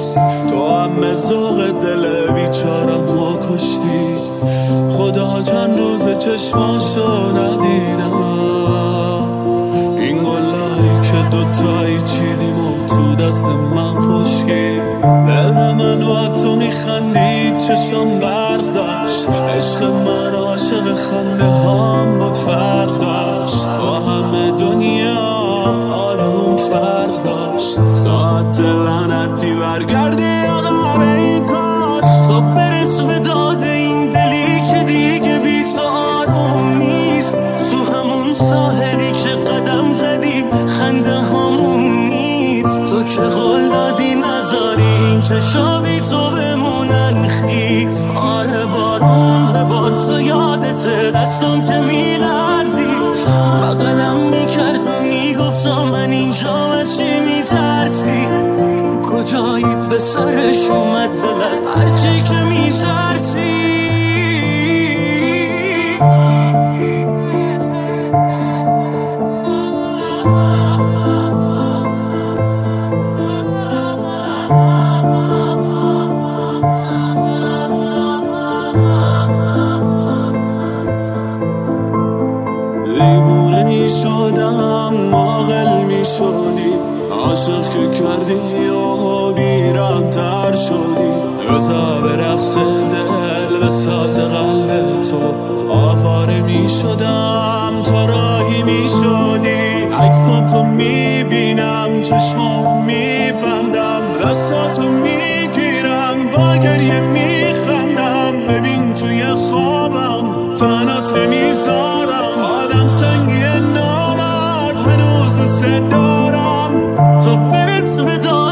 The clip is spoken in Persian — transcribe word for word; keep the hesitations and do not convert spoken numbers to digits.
نیست. تو هم ذوق دل بیچارم کشتی. خدا چند روز چشماشو ندیدم. این گلایی که دوتایی چیدیم و تو دست من خشکی. دل من و تو میخندی چشم برق داشت. عشق من عاشق خنده هم بود فرق داشت. با همه دنیا آرام فرق داشت. ساعت لعنتی برگردی آقا این کاش. تو برس به داد این دلی که دیگه بی تو آروم نیست. تو همون ساحلی که قدم زدیم خنده همون نیست. تو که قول دادی نذاری این چشا بی تو بمونن خیس. آره بارون ببار تو یادته دستم که میلرزی. بغلم میکرد و میگفتا من اینجا از چی میترسی. کجایی به سرش اومد دل از هرچی که میترسی. دیوونه می شدم عاقل می شدی. عاشق که کردی و بیرم تر شدی. بزا به رقص دل به ساز قلب تو آواره می شدم. تا راهی می شدی. عکساتو می بینم چشمام می بندم. دستاتو می گیرم با گریه می خندم. ببین توی خوابم تنات می زارم. آدم سنگی نامرد هنوز دوست دارم. تو برس به دارم